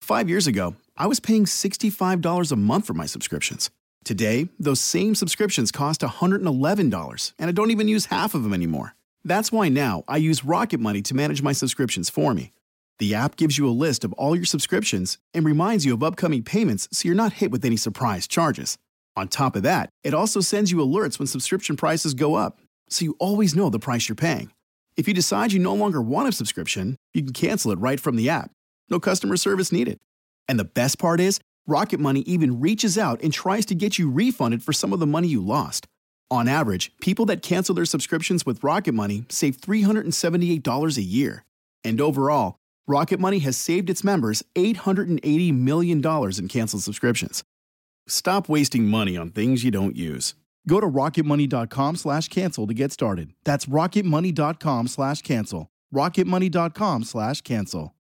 5 years ago, I was paying $65 a month for my subscriptions. Today, those same subscriptions cost $111, and I don't even use half of them anymore. That's why now I use Rocket Money to manage my subscriptions for me. The app gives you a list of all your subscriptions and reminds you of upcoming payments so you're not hit with any surprise charges. On top of that, it also sends you alerts when subscription prices go up, so you always know the price you're paying. If you decide you no longer want a subscription, you can cancel it right from the app. No customer service needed. And the best part is, Rocket Money even reaches out and tries to get you refunded for some of the money you lost. On average, people that cancel their subscriptions with Rocket Money save $378 a year. And overall, Rocket Money has saved its members $880 million in canceled subscriptions. Stop wasting money on things you don't use. Go to rocketmoney.com/cancel to get started. That's rocketmoney.com/cancel. rocketmoney.com/cancel.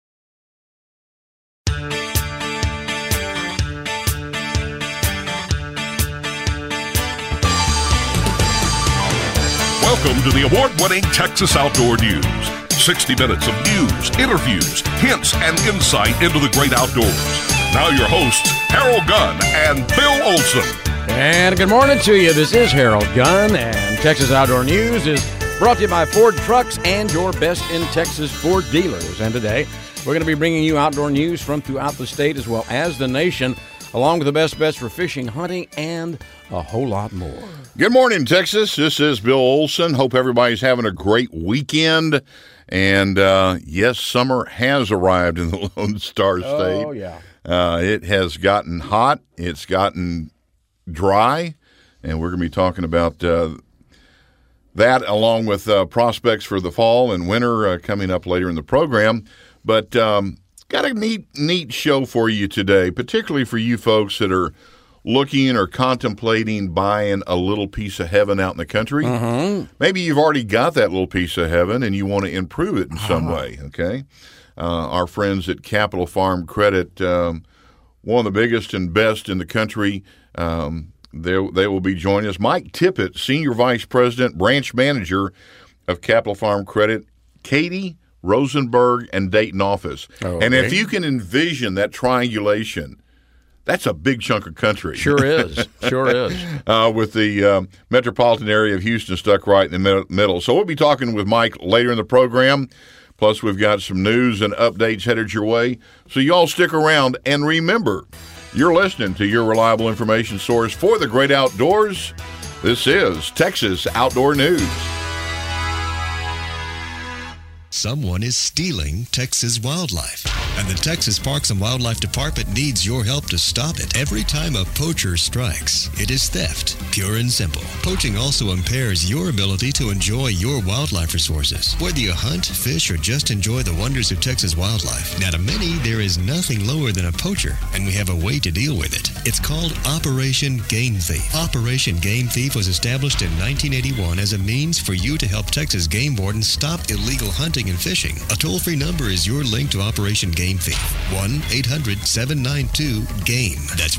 Welcome to the award-winning Texas Outdoor News. 60 minutes of news, interviews, hints, and insight into the great outdoors. Now your hosts, Harold Gunn and Bill Olson. And good morning to you. This is Harold Gunn, and Texas Outdoor News is brought to you by Ford Trucks and your best in Texas Ford dealers. And today, we're going to be bringing you outdoor news from throughout the state as well as the nation, along with the best bets for fishing, hunting, and a whole lot more. Good morning, Texas. This is Bill Olson. Hope everybody's having a great weekend. And, yes, summer has arrived in the Lone Star State. Oh, yeah. It has gotten hot. It's gotten dry. And we're going to be talking about that along with prospects for the fall and winter coming up later in the program. But got a neat show for you today, particularly for you folks that are looking or contemplating buying a little piece of heaven out in the country. Mm-hmm. Maybe you've already got that little piece of heaven and you want to improve it in some way, okay? Our friends at Capital Farm Credit, one of the biggest and best in the country, they will be joining us. Mike Tippett, Senior Vice President, Branch Manager of Capital Farm Credit, Katy, Rosenberg, and Dayton office. Okay. And if you can envision that triangulation, that's a big chunk of country. Sure is. Sure is. With the metropolitan area of Houston stuck right in the middle. So we'll be talking with Mike later in the program. Plus, we've got some news and updates headed your way. So you all stick around. And remember, you're listening to your reliable information source for the great outdoors. This is Texas Outdoor News. Someone is stealing Texas wildlife, and the Texas Parks and Wildlife Department needs your help to stop it. Every time a poacher strikes, it is theft, pure and simple. Poaching also impairs your ability to enjoy your wildlife resources, whether you hunt, fish, or just enjoy the wonders of Texas wildlife. Now, to many, there is nothing lower than a poacher, and we have a way to deal with it. It's called Operation Game Thief. Operation Game Thief was established in 1981 as a means for you to help Texas game wardens stop illegal hunting and fishing. A toll-free number is your link to Operation Game Thief. 1-800-792-GAME. That's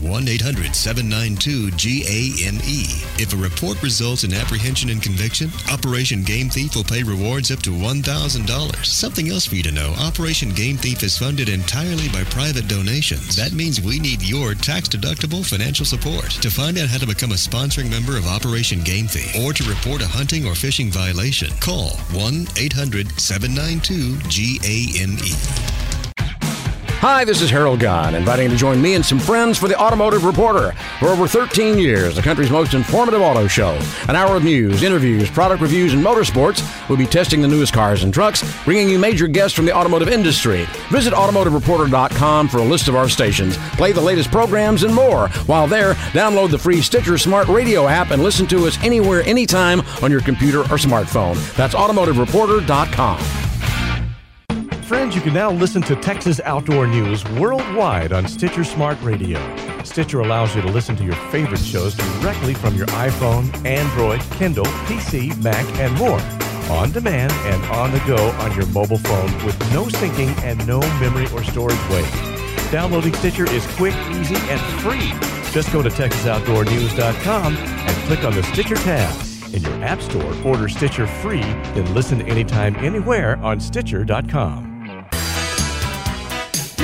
1-800-792-GAME. If a report results in apprehension and conviction, Operation Game Thief will pay rewards up to $1,000. Something else for you to know, Operation Game Thief is funded entirely by private donations. That means we need your tax-deductible financial support. To find out how to become a sponsoring member of Operation Game Thief or to report a hunting or fishing violation, call 1-800-792-GAME. Hi, this is Harold Gunn, inviting you to join me and some friends for the Automotive Reporter. For over 13 years, the country's most informative auto show. An hour of news, interviews, product reviews, and motorsports. We'll be testing the newest cars and trucks, bringing you major guests from the automotive industry. Visit automotivereporter.com for a list of our stations, play the latest programs, and more. While there, download the free Stitcher Smart Radio app and listen to us anywhere, anytime on your computer or smartphone. That's automotivereporter.com. Friends, you can now listen to Texas Outdoor News worldwide on Stitcher Smart Radio. Stitcher allows you to listen to your favorite shows directly from your iPhone, Android, Kindle, PC, Mac, and more. On demand and on the go on your mobile phone with no syncing and no memory or storage waste. Downloading Stitcher is quick, easy, and free. Just go to TexasOutdoorNews.com and click on the Stitcher tab. In your app store, order Stitcher free, then listen anytime, anywhere on Stitcher.com.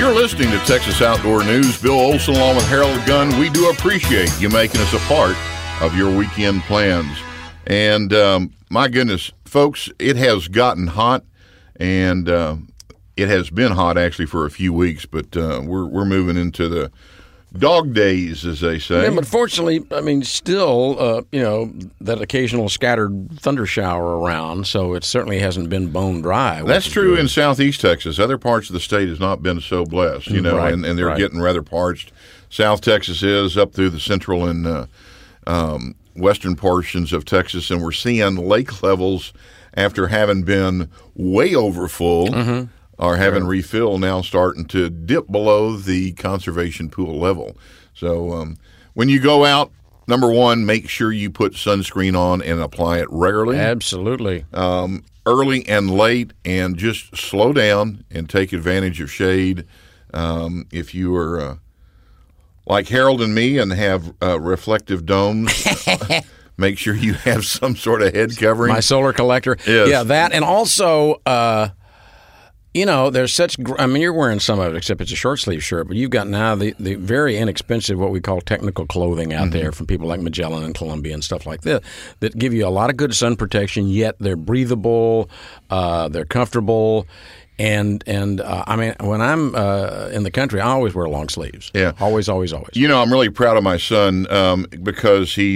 You're listening to Texas Outdoor News. Bill Olson along with Harold Gunn. We do appreciate you making us a part of your weekend plans. And my goodness, folks, it has gotten hot, and it has been hot actually for a few weeks, but we're moving into the dog days, as they say. Yeah, but fortunately, I mean, still, that occasional scattered thunder shower around, so it certainly hasn't been bone dry. That's true in southeast Texas. Other parts of the state has not been so blessed, Right, and they're getting rather parched. South Texas is up through the central and western portions of Texas, and we're seeing lake levels after having been way over full. Are having refill now starting to dip below the conservation pool level. So when you go out, number one, make sure you put sunscreen on and apply it regularly. Absolutely. Early and late, and just slow down and take advantage of shade. If you are like Harold and me and have reflective domes, make sure you have some sort of head covering. My solar collector. Yes. Yeah, that. And also, there's such, you're wearing some of it, except it's a short sleeve shirt, but you've got now the very inexpensive, what we call technical clothing out there from people like Magellan and Columbia and stuff like this, that give you a lot of good sun protection, yet they're breathable, they're comfortable. And when I'm in the country, I always wear long sleeves. Yeah. Always, always, always. I'm really proud of my son because he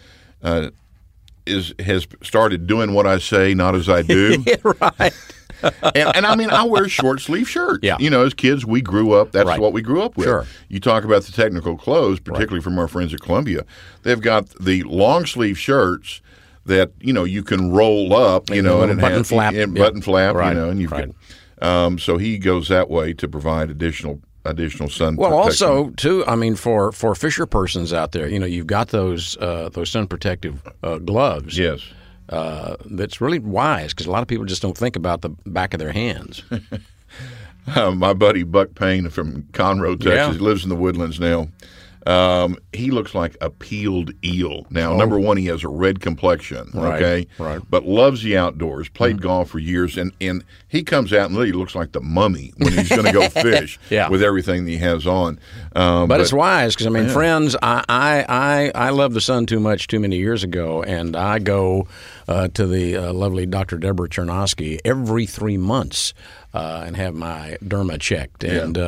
has started doing what I say, not as I do. Yeah, right. and I wear short sleeve shirts. Yeah. As kids, we grew up. That's Right. what we grew up with. Sure. You talk about the technical clothes, particularly from our friends at Columbia. They've got the long sleeve shirts that you can roll up. And button flap. Button flap. Right. And you've Right. got. So he goes that way to provide additional sun. Well, protection. also too, for fisher persons out there, you've got those sun protective gloves. Yes. That's really wise because a lot of people just don't think about the back of their hands. My buddy Buck Payne from Conroe, Texas, Yeah. he lives in the Woodlands now. He looks like a peeled eel. Now, number one, he has a red complexion, Right, okay? right. But loves the outdoors, played golf for years, and he comes out and literally looks like the mummy when he's going to go fish Yeah. with everything that he has on. But it's wise because friends, I loved the sun too much too many years ago, and I go to the lovely Dr. Deborah Chernosky every 3 months and have my derma checked. Yeah. And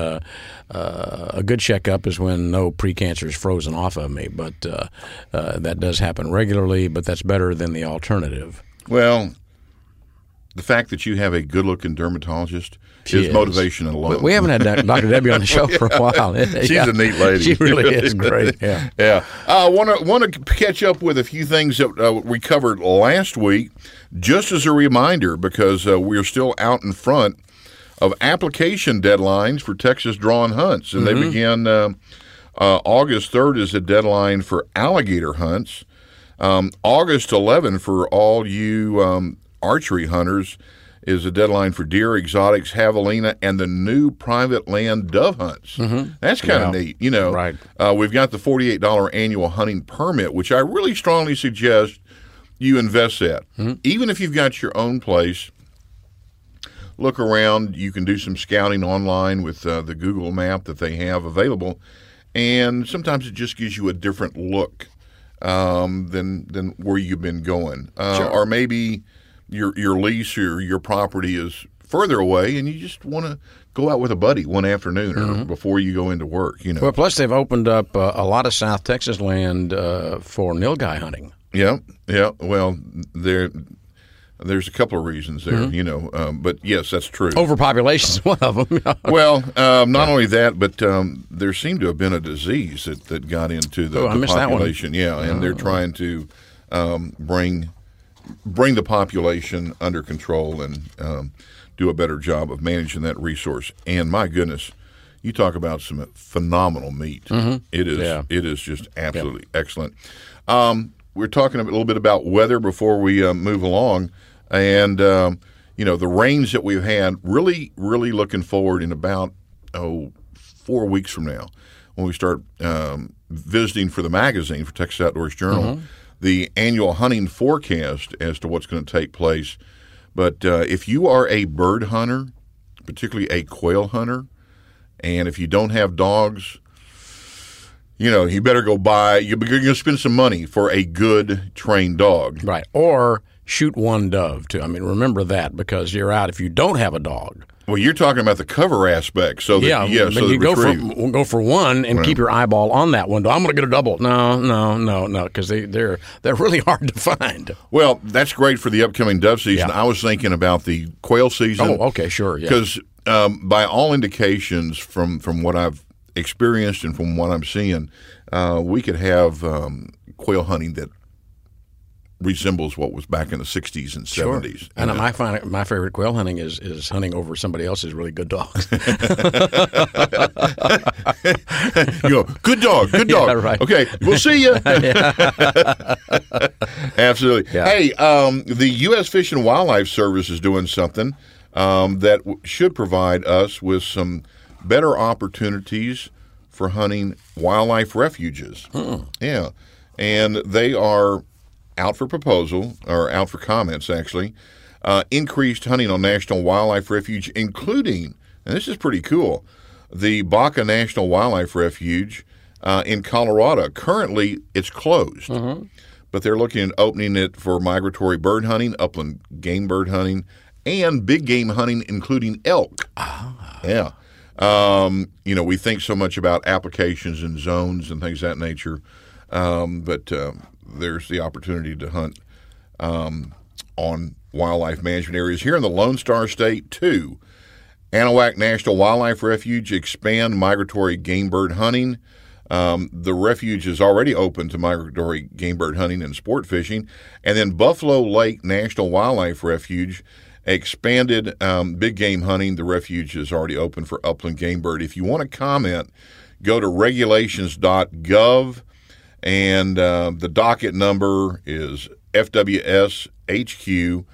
a good checkup is when no precancer is frozen off of me, but that does happen regularly. But that's better than the alternative. Well, the fact that you have a good-looking dermatologist is motivation alone. We haven't had Dr. Debbie on the show for a while. She's a neat lady. She really is great. Yeah. Yeah. I want to catch up with a few things that we covered last week, just as a reminder, because we're still out in front of application deadlines for Texas Draw and Hunts, and they begin August 3rd is the deadline for alligator hunts. August 11th for all you archery hunters is the deadline for deer, exotics, javelina, and the new private land dove hunts. That's kind of neat. Right. We've got the $48 annual hunting permit, which I really strongly suggest you invest at. Even if you've got your own place, look around. You can do some scouting online with the Google map that they have available, and sometimes it just gives you a different look than where you've been going. Or maybe your lease or your property is further away, and you just want to go out with a buddy one afternoon or before you go into work. Well, plus they've opened up a lot of South Texas land for nilgai hunting. Yeah. Well, there's a couple of reasons there, but yes, that's true. Overpopulation is one of them. Well, not only that, but there seemed to have been a disease that got into the population. Yeah, and they're trying to bring the population under control and do a better job of managing that resource. And my goodness, you talk about some phenomenal meat. It is just absolutely excellent. We're talking a little bit about weather before we move along, and the rains that we've had. Really, really looking forward in about 4 weeks from now when we start visiting for the magazine for Texas Outdoors Journal, the annual hunting forecast as to what's going to take place. But if you are a bird hunter, particularly a quail hunter, And if you don't have dogs, you better go buy. You're going to spend some money for a good trained dog. Right. Or shoot one dove, too. I mean, remember that, because you're out if you don't have a dog. Well, you're talking about the cover aspect. So you go for one and keep your eyeball on that one. I'm going to get a double. No, because they're really hard to find. Well, that's great for the upcoming dove season. I was thinking about the quail season. Oh, okay, sure. Yeah. Because by all indications, from what I've experienced and from what I'm seeing, we could have quail hunting that resembles what was back in the 60s and 70s. Sure. And I find my favorite quail hunting is hunting over somebody else's really good dogs. Good dog. Yeah, right. Okay, we'll see you. Absolutely. Yeah. Hey, the U.S. Fish and Wildlife Service is doing something that should provide us with some better opportunities for hunting wildlife refuges. Yeah, and they are out for proposal, or out for comments, actually. Increased hunting on National Wildlife Refuge, including, and this is pretty cool, the Baca National Wildlife Refuge in Colorado. Currently, it's closed, but they're looking at opening it for migratory bird hunting, upland game bird hunting, and big game hunting, including elk. Yeah. We think so much about applications and zones and things of that nature, but there's the opportunity to hunt on wildlife management areas. Here in the Lone Star State, too, Anahuac National Wildlife Refuge expand migratory game bird hunting. The refuge is already open to migratory game bird hunting and sport fishing. And then Buffalo Lake National Wildlife Refuge expanded big game hunting. The refuge is already open for upland game bird. If you want to comment, go to regulations.gov. And the docket number is FWS-HQ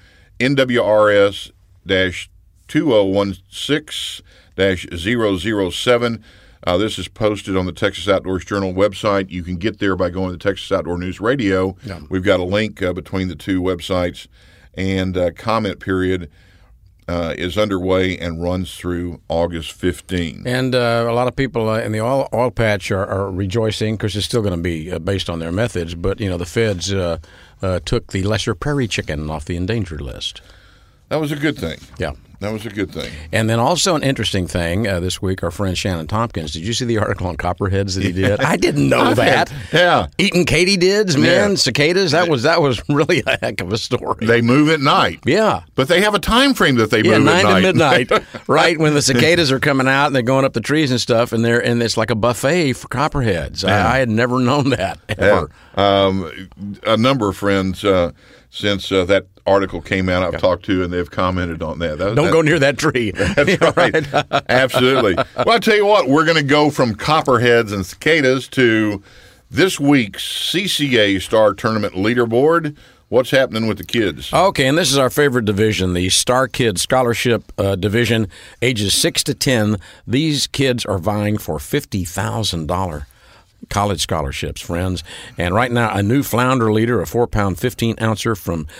NWRS-2016-007. This is posted on the Texas Outdoors Journal website. You can get there by going to Texas Outdoor News Radio. Yeah. We've got a link between the two websites, and comment period is underway and runs through August 15. And a lot of people in the oil patch are rejoicing because it's still going to be based on their methods. But, the feds took the lesser prairie chicken off the endangered list. That was a good thing. Yeah. That was a good thing. And then also an interesting thing this week, our friend Shannon Tompkins. Did you see the article on copperheads that he did? I didn't know that. Yeah. Eating katydids, man, cicadas. That was really a heck of a story. They move at night. Yeah. But they have a time frame that they move at 9 night. to midnight, right, when the cicadas are coming out and they're going up the trees and stuff, and it's like a buffet for copperheads. Yeah. I had never known that, ever. Yeah. A number of friends, since that article came out, I've talked to, and they've commented on that. Don't go near that tree. That's right. Absolutely. Well, I tell you what, we're going to go from copperheads and cicadas to this week's CCA Star Tournament leaderboard. What's happening with the kids? Okay, and this is our favorite division, the Star Kids Scholarship Division, ages 6 to 10. These kids are vying for $50,000. College scholarships, friends. And right now, a new flounder leader, a 4-pound, 15-ouncer from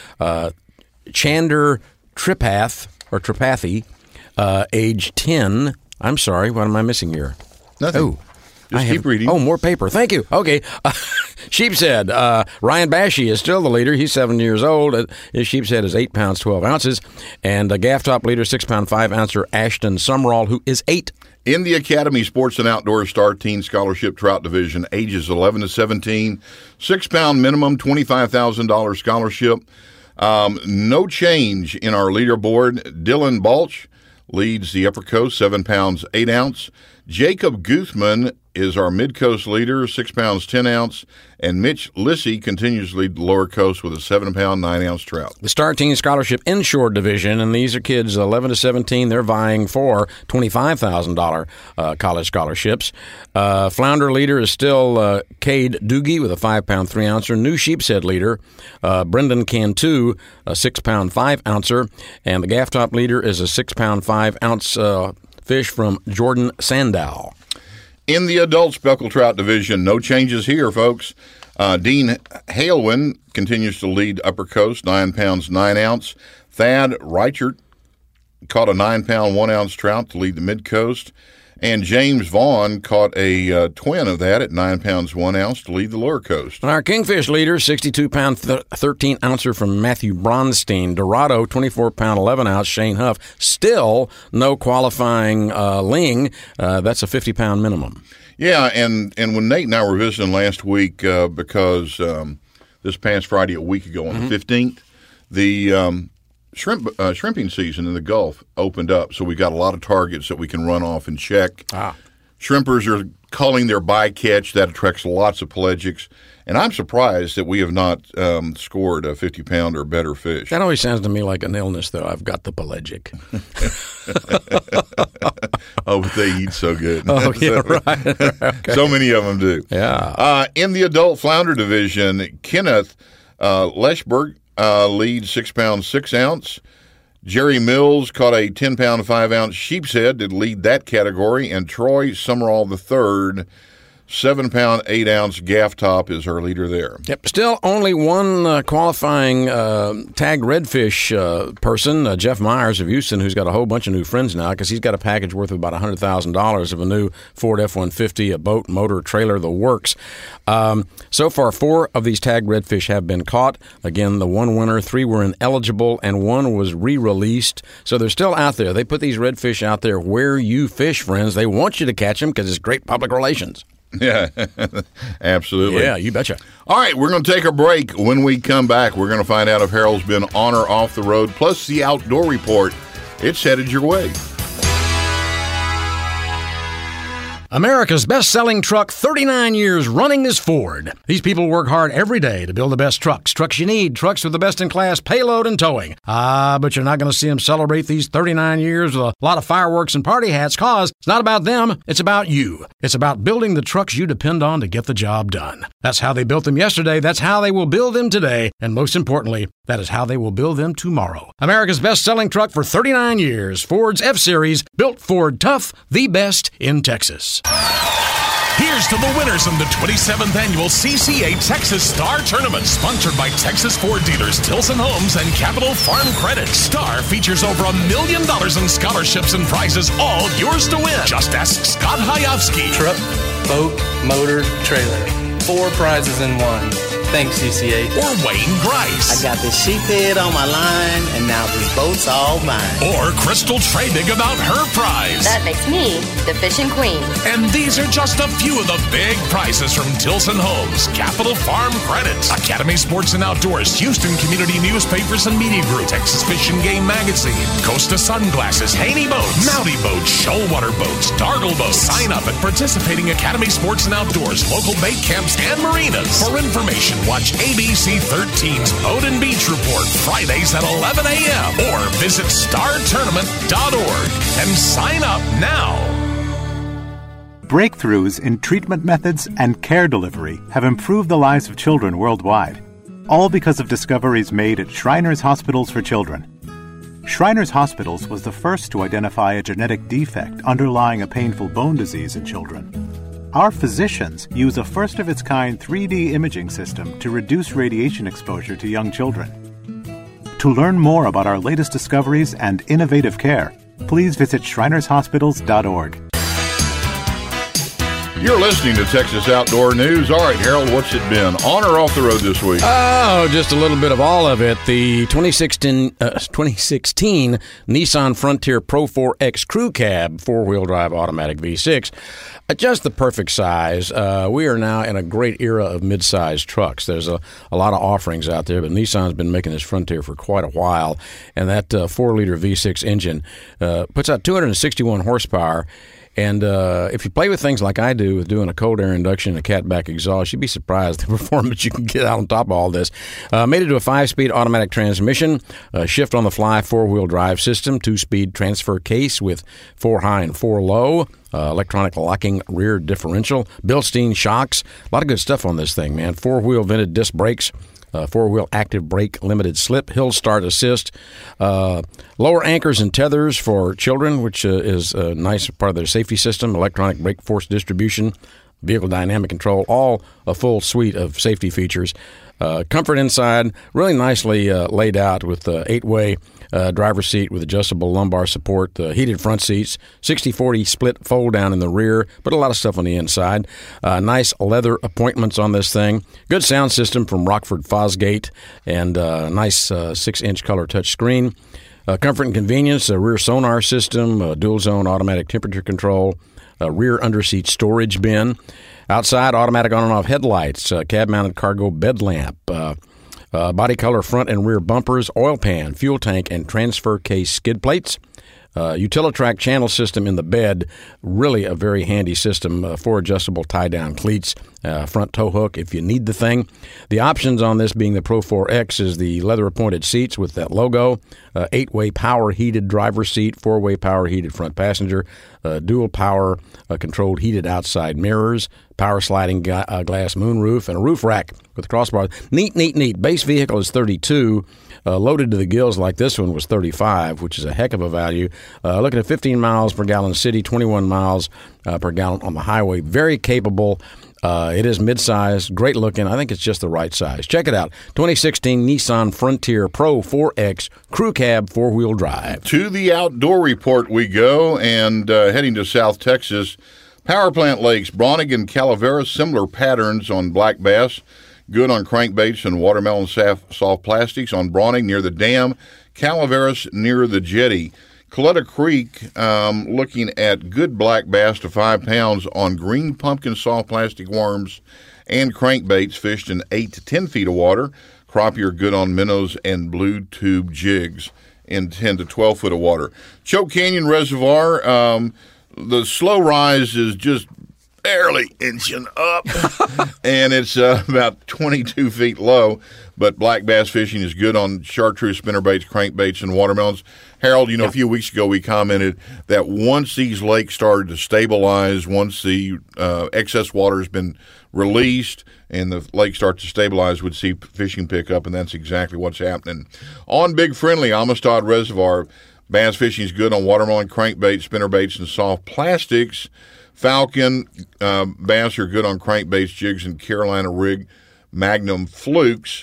Chander Tripathi, age 10. I'm sorry, what am I missing here? Nothing. Oh, Just keep reading. Oh, more paper. Thank you. Okay. Sheepshead. Ryan Bashy is still the leader. He's 7 years old. His sheepshead is 8 pounds, 12 ounces. And the gaff top leader, 6-pound, 5-ouncer Ashton Summerall, who is 8. In the Academy Sports and Outdoors Star Teen Scholarship Trout Division, ages 11 to 17, 6-pound minimum, $25,000 scholarship. No change in our leaderboard. Dylan Balch leads the Upper Coast, 7 pounds, 8 ounce. Jacob Guthman is our Mid-Coast leader, 6 pounds, 10 ounce. And Mitch Lissy continues to lead the Lower Coast with a 7-pound, 9-ounce trout. The Star Teen Scholarship Inshore Division, and these are kids 11 to 17. They're vying for $25,000 college scholarships. Flounder leader is still Cade Doogie with a 5-pound, 3-ouncer. New sheepshead leader, Brendan Cantu, a 6-pound, 5-ouncer. And the gaff top leader is a 6-pound, 5-ounce fish from Jordan Sandow. In the adult speckled trout division, no changes here, folks. Dean Halewin continues to lead Upper Coast, 9 pounds, 9 ounce. Thad Reichert caught a 9-pound, 1-ounce trout to lead the Mid-Coast. And James Vaughn caught a twin of that at 9 pounds 1 ounce to lead the Lure Coast. And our kingfish leader, 62-pound 13-ouncer from Matthew Bronstein. Dorado, 24-pound 11-ounce Shane Huff. Still no qualifying ling. That's a 50-pound minimum. Yeah, and when Nate and I were visiting last week, because this past Friday, a week ago on the 15th, the shrimping season in the Gulf opened up, so we got a lot of targets that we can run off and check. Shrimpers are culling their bycatch. That attracts lots of pelagics. And I'm surprised that we have not scored a 50-pound or better fish. That always sounds to me like an illness, though. I've got the pelagic. Oh, but they eat so good. Oh, yeah, right. Okay. So many of them do. Yeah. In the adult flounder division, Kenneth Leschberg leads 6 pounds 6 ounce. Jerry Mills caught a 10-pound 5 ounce sheep's head to lead that category, and Troy Summerall III, 7-pound 8 ounce gaff top, is our leader there. Yep. Still only one qualifying tagged redfish person, Jeff Myers of Houston, who's got a whole bunch of new friends now because he's got a package worth of about $100,000 of a new Ford F-150, a boat, motor, trailer, the works. So far, 4 of these tagged redfish have been caught. Again, the one winner, 3 were ineligible, and 1 was re-released. So they're still out there. They put these redfish out there where you fish, friends. They want you to catch them because it's great public relations. Yeah, absolutely. Yeah, you betcha. All right, we're going to take a break. When we come back, we're going to find out if Harold's been on or off the road, plus the outdoor report. It's headed your way. America's best-selling truck, 39 years running, is Ford. These people work hard every day to build the best trucks you need, trucks with the best-in-class payload and towing. But you're not going to see them celebrate these 39 years with a lot of fireworks and party hats, cause it's not about them, it's about you. It's about building the trucks you depend on to get the job done. That's how they built them yesterday, that's how they will build them today, and most importantly, that is how they will build them tomorrow. America's best-selling truck for 39 years, Ford's F-Series, built Ford tough, the best in Texas. Here's to the winners in the 27th Annual CCA Texas Star Tournament, sponsored by Texas Ford dealers Tilson Homes and Capital Farm Credit. Star features over $1 million in scholarships and prizes, all yours to win. Just ask Scott Hayovsky. Truck, boat, motor, trailer. 4 prizes in one. Thanks, CCA. Or Wayne Grice. I got this sheephead on my line, and now this boat's all mine. Or Crystal Trabig about her prize. That makes me the fishing queen. And these are just a few of the big prizes from Tilson Homes, Capital Farm Credit, Academy Sports and Outdoors, Houston Community Newspapers and Media Group, Texas Fish and Game Magazine, Costa Sunglasses, Haney Boats, Mountie Boats, Shoalwater Boats, Dargle Boats. Sign up at participating Academy Sports and Outdoors, local bait camps, and marinas. For information, watch ABC 13's Boat and Beach Report Fridays at 11 a.m. or visit startournament.org and sign up now. Breakthroughs in treatment methods and care delivery have improved the lives of children worldwide, all because of discoveries made at Shriners Hospitals for Children. Shriners Hospitals was the first to identify a genetic defect underlying a painful bone disease in children. Our physicians use a first-of-its-kind 3D imaging system to reduce radiation exposure to young children. To learn more about our latest discoveries and innovative care, please visit shrinershospitals.org. You're listening to Texas Outdoor News. All right, Harold, what's it been? On or off the road this week? Oh, just a little bit of all of it. The 2016 Nissan Frontier Pro 4X Crew Cab 4-wheel drive automatic V6. Just the perfect size. We are now in a great era of mid-sized trucks. There's a lot of offerings out there, but Nissan's been making this Frontier for quite a while, and that 4-liter V6 engine puts out 261 horsepower. And if you play with things like I do with doing a cold air induction and a catback exhaust, you'd be surprised the performance you can get out on top of all this. Made it to a 5-speed automatic transmission, shift on the fly 4-wheel drive system, 2-speed transfer case with 4 high and 4 low, electronic locking rear differential, Bilstein shocks. A lot of good stuff on this thing, man. 4-wheel vented disc brakes. 4-wheel active brake limited slip, hill start assist, lower anchors and tethers for children, which is a nice part of their safety system, electronic brake force distribution, vehicle dynamic control, all a full suite of safety features. Comfort inside, really nicely laid out with the 8-way driver's seat with adjustable lumbar support, heated front seats, 60-40 split fold down in the rear, but a lot of stuff on the inside. Nice leather appointments on this thing. Good sound system from Rockford Fosgate, and nice 6-inch color touch screen. Comfort and convenience, a rear sonar system, dual zone automatic temperature control, a rear underseat storage bin. Outside, automatic on and off headlights, cab-mounted cargo bed lamp, body color front and rear bumpers, oil pan, fuel tank, and transfer case skid plates. Utilitrack channel system in the bed, really a very handy system. 4 adjustable tie-down cleats, front tow hook if you need the thing. The options on this being the Pro 4X is the leather-appointed seats with that logo, 8-way power-heated driver's seat, 4-way power-heated front passenger, dual power controlled heated outside mirrors, power sliding glass moonroof, and a roof rack with crossbars. Neat. Base vehicle is $32. Loaded to the gills like this one was $35, which is a heck of a value. Looking at 15 miles per gallon city, 21 miles per gallon on the highway. Very capable. It is midsize, great looking. I think it's just the right size. Check it out. 2016 Nissan Frontier Pro 4X Crew Cab 4-wheel drive. To the outdoor report we go, and heading to South Texas. Power plant lakes, Browning and Calaveras, similar patterns on black bass. Good on crankbaits and watermelon soft plastics on Browning near the dam. Calaveras near the jetty. Coletta Creek, looking at good black bass to 5 pounds on green pumpkin soft plastic worms and crankbaits fished in 8 to 10 feet of water. Crappie are good on minnows and blue tube jigs in 10 to 12 foot of water. Choke Canyon Reservoir, the slow rise is just barely inching up, and it's about 22 feet low, but black bass fishing is good on chartreuse, spinnerbaits, crankbaits, and watermelons. Harold, a few weeks ago we commented that once these lakes started to stabilize, once the excess water has been released and the lake starts to stabilize, we'd see fishing pick up, and that's exactly what's happening. On Big Friendly, Amistad Reservoir, bass fishing is good on watermelon, crankbaits, spinnerbaits, and soft plastics. Falcon bass are good on crankbaits, jigs, and Carolina rig Magnum flukes.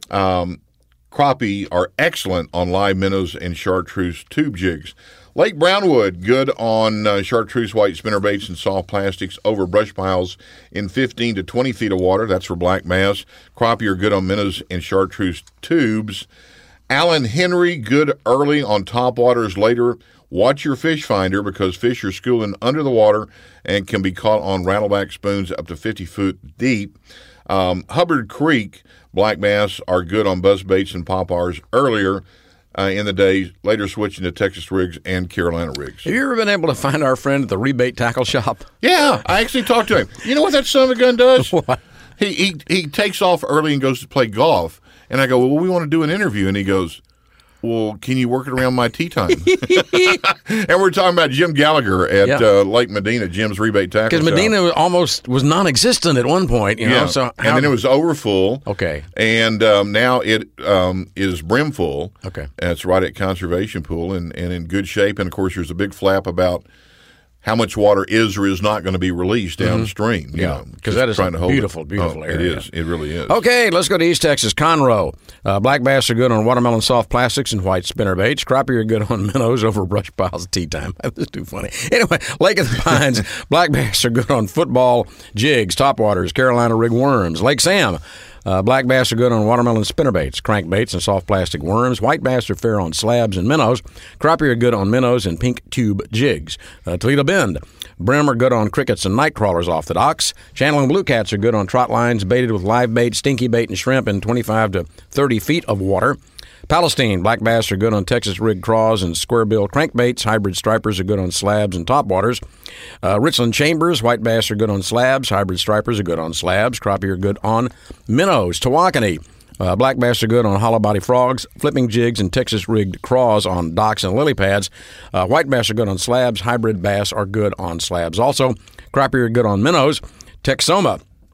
Crappie are excellent on live minnows and chartreuse tube jigs. Lake Brownwood, good on chartreuse white spinnerbaits and soft plastics over brush piles in 15 to 20 feet of water. That's for black bass. Crappie are good on minnows and chartreuse tubes. Allen Henry, good early on topwaters later. Watch your fish finder because fish are schooling under the water and can be caught on rattleback spoons up to 50 foot deep. Hubbard Creek, black bass are good on buzzbaits and poppars earlier in the day, later switching to Texas rigs and Carolina rigs. Have you ever been able to find our friend at the rebate tackle shop? Yeah, I actually talked to him. You know what that son of a gun does? What? He takes off early and goes to play golf. And I go, well, we want to do an interview. And he goes, well, can you work it around my tea time? And we're talking about Jim Gallagher at Lake Medina, Jim's rebate tackle shop. Because Medina almost was non-existent at one point, you know. So and then it was overfull. Okay. And now it is brimful. Okay. And it's right at Conservation Pool and in good shape. And, of course, there's a big flap about how much water is or is not going to be released downstream. Yeah, because that is a beautiful area. It is. It really is. Okay, let's go to East Texas. Conroe. Black bass are good on watermelon soft plastics and white spinnerbaits. Crappie are good on minnows over brush piles at tea time. This is too funny. Anyway, Lake of the Pines. Black bass are good on football jigs, topwaters, Carolina rig worms. Lake Sam. Black bass are good on watermelon spinnerbaits, crankbaits, and soft plastic worms. White bass are fair on slabs and minnows. Crappie are good on minnows and pink tube jigs. Toledo Bend. Brim are good on crickets and night crawlers off the docks. Channel and blue cats are good on trot lines baited with live bait, stinky bait, and shrimp in 25 to 30 feet of water. Palestine, black bass are good on Texas rig craws and square-bill crankbaits. Hybrid stripers are good on slabs and topwaters. Richland Chambers, white bass are good on slabs. Hybrid stripers are good on slabs. Crappie are good on minnows. Tawakoni, black bass are good on hollow body frogs, flipping jigs, and Texas rigged craws on docks and lily pads. White bass are good on slabs. Hybrid bass are good on slabs also. Crappie are good on minnows. Texoma.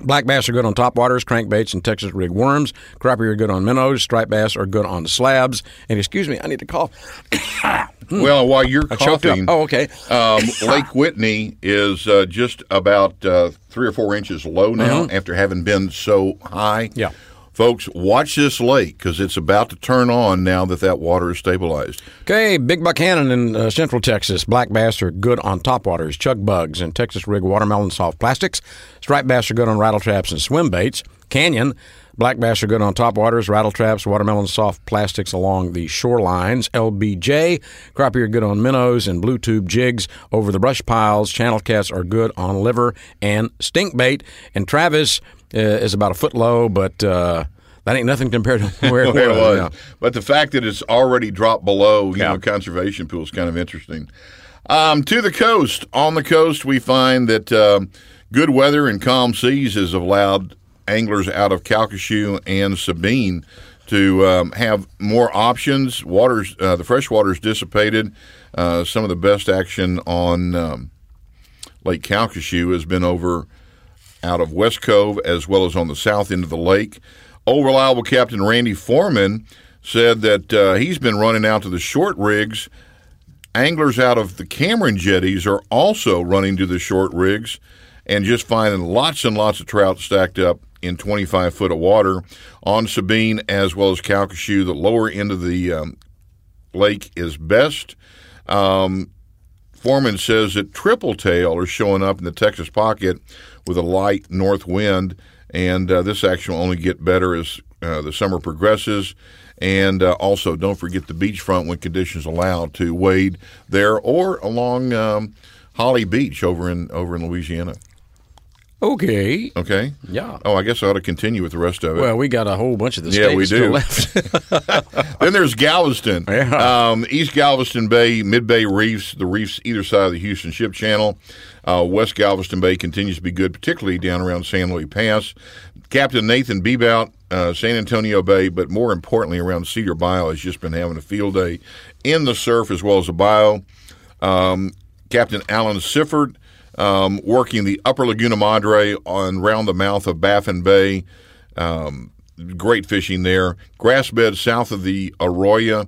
Black bass are good on topwaters, crankbaits, and Texas rig worms. Crappie are good on minnows. Striped bass are good on slabs. And excuse me, I need to cough. Well, while you're coughing, okay. Lake Whitney is just about 3 or 4 inches low now after having been so high. Yeah. Folks, watch this lake because it's about to turn on now that water is stabilized. Okay, Big Buchanan in Central Texas. Black bass are good on topwaters, chug bugs, and Texas rig watermelon soft plastics. Striped bass are good on rattle traps and swim baits. Canyon, black bass are good on topwaters, rattle traps, watermelon soft plastics along the shorelines. LBJ, crappie are good on minnows and blue tube jigs over the brush piles. Channel cats are good on liver and stink bait. And Travis is about a foot low, but that ain't nothing compared to where it was. Yeah. But the fact that it's already dropped below, you know, conservation pool is kind of interesting. To the coast. On the coast, we find that good weather and calm seas has allowed anglers out of Calcasieu and Sabine to have more options. The fresh water's dissipated. Some of the best action on Lake Calcasieu has been over out of West Cove as well as on the south end of the lake. Old Reliable Captain Randy Foreman said that he's been running out to the short rigs. Anglers out of the Cameron jetties are also running to the short rigs and just finding lots and lots of trout stacked up in 25 foot of water on Sabine as well as Calcasieu. The lower end of the lake is best. Foreman says that triple tail are showing up in the Texas pocket with a light north wind, and this action will only get better as the summer progresses. And also, don't forget the beachfront when conditions allow to wade there or along Holly Beach over in Louisiana. Okay. Okay. Yeah. Oh, I guess I ought to continue with the rest of it. Well, we got a whole bunch of the states still left. Then there's Galveston. Yeah. East Galveston Bay, Mid-Bay Reefs, the reefs either side of the Houston Ship Channel. West Galveston Bay continues to be good, particularly down around San Luis Pass. Captain Nathan Bebout, San Antonio Bay, but more importantly around Cedar Bayou, has just been having a field day in the surf as well as the bayou. Captain Alan Sifford, working the upper Laguna Madre around the mouth of Baffin Bay. Great fishing there. Grass bed south of the Arroyo,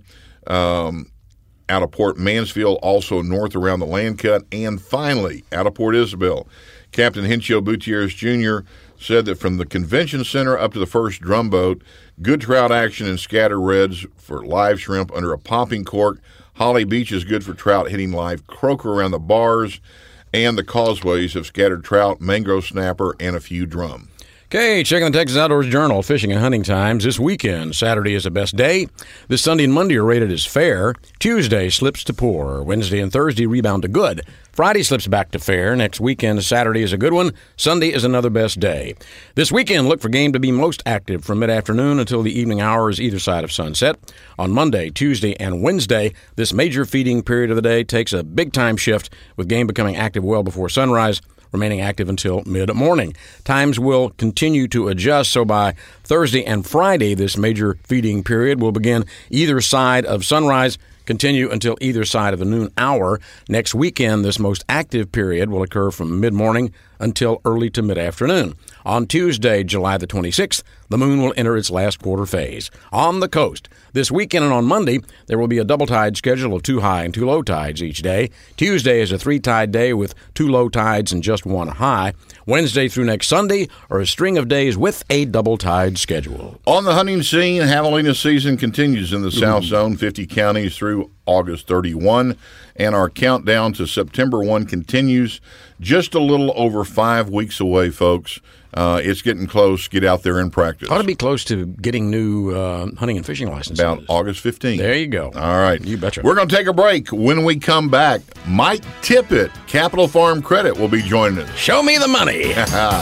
out of Port Mansfield, also north around the Land Cut. And finally, out of Port Isabel, Captain Hencho Gutierrez Jr. said that from the convention center up to the first drum boat, good trout action and scatter reds for live shrimp under a popping cork. Holly Beach is good for trout hitting live croaker around the bars. And the causeways have scattered trout, mangrove snapper, and a few drum. Okay, checking the Texas Outdoors Journal, fishing and hunting times. This weekend, Saturday is the best day. This Sunday and Monday are rated as fair. Tuesday slips to poor. Wednesday and Thursday rebound to good. Friday slips back to fair. Next weekend, Saturday is a good one. Sunday is another best day. This weekend, look for game to be most active from mid-afternoon until the evening hours either side of sunset. On Monday, Tuesday, and Wednesday, this major feeding period of the day takes a big-time shift, with game becoming active well before sunrise, remaining active until mid-morning. Times will continue to adjust, so by Thursday and Friday, this major feeding period will begin either side of sunrise, continue until either side of the noon hour. Next weekend, this most active period will occur from mid-morning until early to mid-afternoon. On Tuesday, July the 26th, the moon will enter its last quarter phase. On the coast, this weekend and on Monday, there will be a double tide schedule of 2 high and 2 low tides each day. Tuesday is a 3-tide day with 2 low tides and just 1 high. Wednesday through next Sunday are a string of days with a double tide schedule. On the hunting scene, javelina season continues in the South Zone, 50 counties through August 31, and our countdown to September 1 continues. Just a little over 5 weeks away, folks. It's getting close. Get out there and practice. Ought to be close to getting new hunting and fishing licenses. About August 15th. There you go. All right. You betcha. We're going to take a break. When we come back, Mike Tippett, Capital Farm Credit, will be joining us. Show me the money.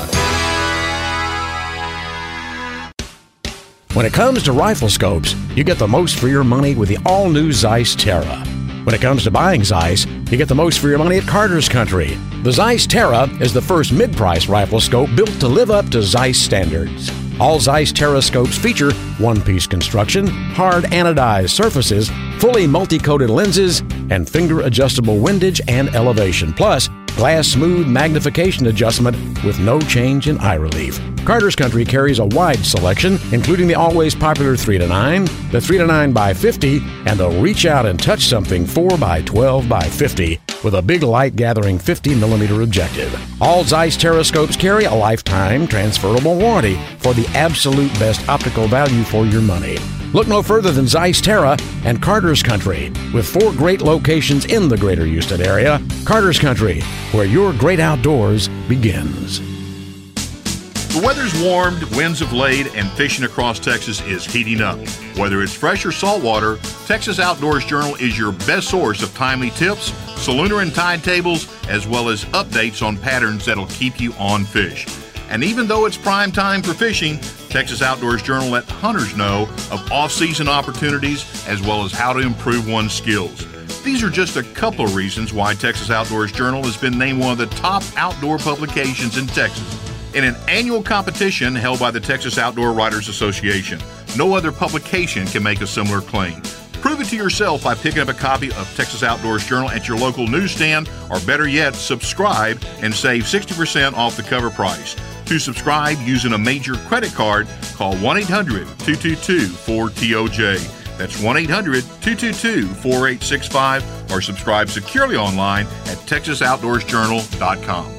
When it comes to rifle scopes, you get the most for your money with the all-new Zeiss Terra. When it comes to buying Zeiss, you get the most for your money at Carter's Country. The Zeiss Terra is the first mid-price rifle scope built to live up to Zeiss standards. All Zeiss Terra scopes feature one-piece construction, hard anodized surfaces, fully multi-coated lenses, and finger-adjustable windage and elevation. Plus, glass smooth magnification adjustment with no change in eye relief. Carter's Country carries a wide selection, including the always popular 3-9, the 3-9x50, and the reach out and touch something 4x12x50 with a big light gathering 50mm objective. All Zeiss Terrascopes carry a lifetime transferable warranty for the absolute best optical value for your money. Look no further than Zeiss Terra and Carter's Country. With 4 great locations in the greater Houston area, Carter's Country, where your great outdoors begins. The weather's warmed, winds have laid, and fishing across Texas is heating up. Whether it's fresh or saltwater, Texas Outdoors Journal is your best source of timely tips, salooner and tide tables, as well as updates on patterns that'll keep you on fish. And even though it's prime time for fishing, Texas Outdoors Journal let hunters know of off-season opportunities as well as how to improve one's skills. These are just a couple of reasons why Texas Outdoors Journal has been named one of the top outdoor publications in Texas in an annual competition held by the Texas Outdoor Writers Association. No other publication can make a similar claim. Prove it to yourself by picking up a copy of Texas Outdoors Journal at your local newsstand, or better yet, subscribe and save 60% off the cover price. To subscribe using a major credit card, call 1-800-222-4TOJ. That's 1-800-222-4865, or subscribe securely online at TexasOutdoorsJournal.com.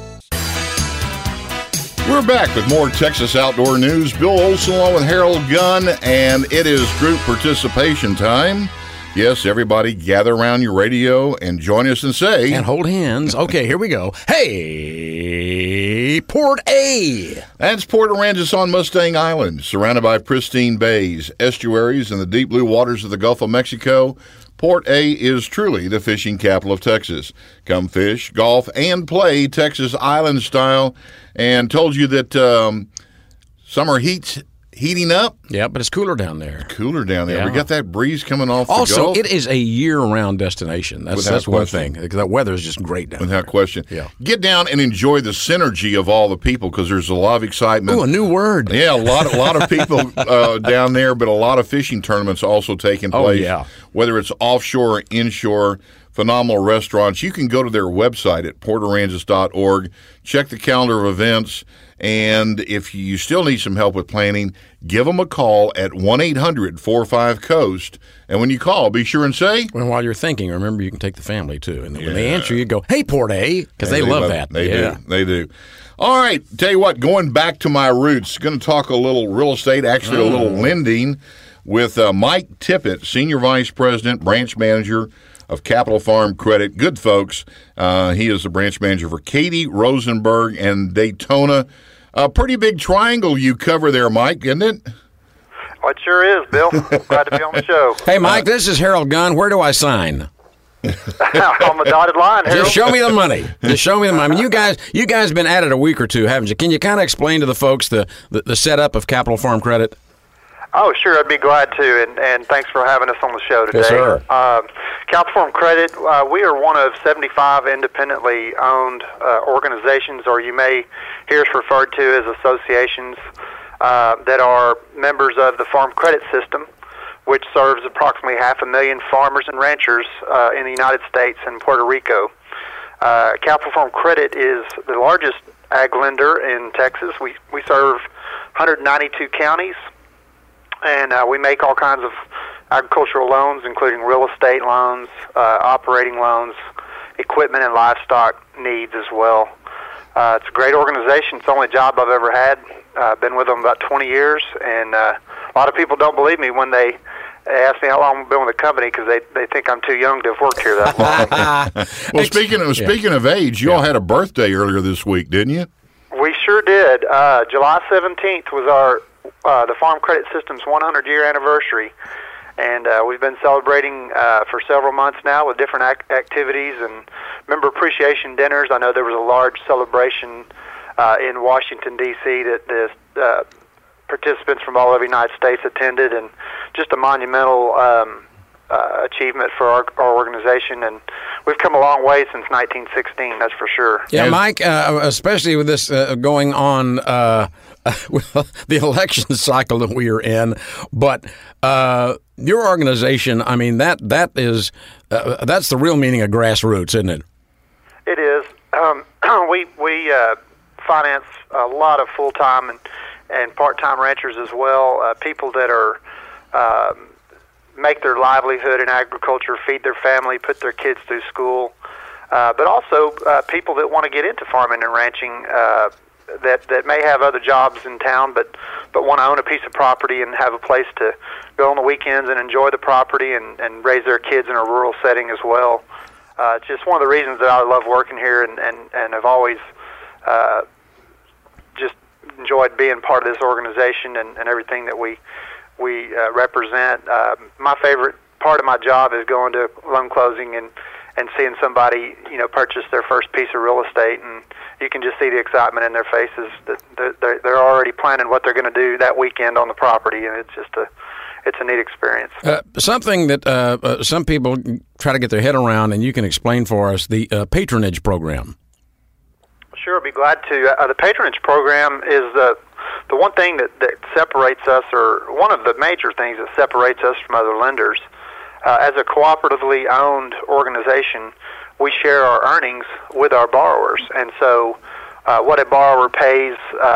We're back with more Texas Outdoor News. Bill Olson along with Harold Gunn, and it is group participation time. Yes, everybody gather around your radio and join us and say... And hold hands. Okay, here we go. Hey, Port A! That's Port Aransas on Mustang Island, surrounded by pristine bays, estuaries, and the deep blue waters of the Gulf of Mexico. Port A is truly the fishing capital of Texas. Come fish, golf, and play Texas Island style. And told you that summer heat's heating up. Yeah, but it's cooler down there. Yeah. We got that breeze coming off the Gulf. Also, it is a year-round destination. That's one thing. That weather is just great down there. Without question. Yeah. Get down and enjoy the synergy of all the people, because there's a lot of excitement. Ooh, a new word. Yeah, a lot of people down there, but a lot of fishing tournaments also taking place. Oh, yeah. Whether it's offshore or inshore, phenomenal restaurants. You can go to their website at portaransas.org, check the calendar of events, and if you still need some help with planning, give them a call at 1-800-45-COAST. And when you call, be sure and say... Well, while you're thinking, remember you can take the family, too. And when they answer, you go, hey, Port A, because they love that. They do. All right, tell you what, going back to my roots, going to talk a little real estate, actually a little lending, with Mike Tippett, Senior Vice President, Branch Manager of Capital Farm Credit. Good folks. He is the branch manager for Katy, Rosenberg, and Daytona. A pretty big triangle you cover there, Mike, isn't it? Well, it sure is, Bill. Glad to be on the show. Hey, Mike, this is Harold Gunn. Where do I sign? On the dotted line, Harold. Just show me the money. I mean, you guys been at it a week or two, haven't you? Can you kind of explain to the folks the setup of Capital Farm Credit? Oh, sure, I'd be glad to, and thanks for having us on the show today. Yes, sir. Capital Farm Credit, we are one of 75 independently owned organizations, or you may hear us referred to as associations, that are members of the Farm Credit System, which serves approximately 500,000 farmers and ranchers in the United States and Puerto Rico. Capital Farm Credit is the largest ag lender in Texas. We serve 192 counties. And we make all kinds of agricultural loans, including real estate loans, operating loans, equipment and livestock needs as well. It's a great organization. It's the only job I've ever had. I've been with them about 20 years, and a lot of people don't believe me when they ask me how long I've been with the company, because they think I'm too young to have worked here that long. Well, speaking of age, you all had a birthday earlier this week, didn't you? We sure did. July 17th was the Farm Credit System's 100-year anniversary, and we've been celebrating for several months now with different activities and member appreciation dinners. I know there was a large celebration in Washington, D.C. that the participants from all over the United States attended, and just a monumental achievement for our organization, and we've come a long way since 1916, that's for sure. Yeah, Mike, especially with this going on well, the election cycle that we are in, but your organization, I mean, that is that's the real meaning of grassroots, isn't it? It is. We finance a lot of full-time and part-time ranchers as well, people that are make their livelihood in agriculture, feed their family, put their kids through school, but also people that want to get into farming and ranching that may have other jobs in town but want to own a piece of property and have a place to go on the weekends and enjoy the property and raise their kids in a rural setting as well. It's just one of the reasons that I love working here and have always just enjoyed being part of this organization and everything that we represent. My favorite part of my job is going to loan closing and seeing somebody, purchase their first piece of real estate, and you can just see the excitement in their faces that they're already planning what they're going to do that weekend on the property, and it's a neat experience. Something that some people try to get their head around, and you can explain for us, the patronage program. Sure, I'd be glad to. The patronage program is the one thing that separates us, or one of the major things that separates us from other lenders. As a cooperatively owned organization, we share our earnings with our borrowers, and so what a borrower pays